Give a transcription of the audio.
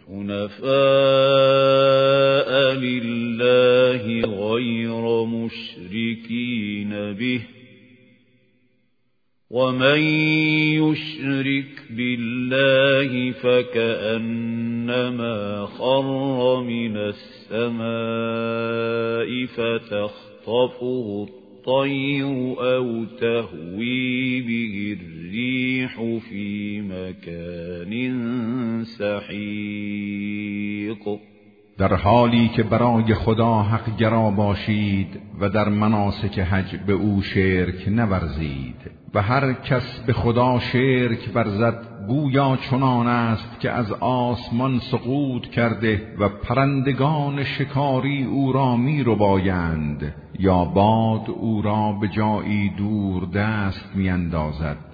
حنفاء لله غير مشركين به ومن يشرك بالله فكأنما خر من السماء فتخطفه الطير أو تهوي به الريح في مكان سحيق. در حالی که برای خدا حق گرا باشید و در مناسک حج به او شرک نورزید و هر کس به خدا شرک ورزد گویا چنان است که از آسمان سقوط کرده و پرندگان شکاری او را می ربایند یا باد او را به جایی دور دست می اندازد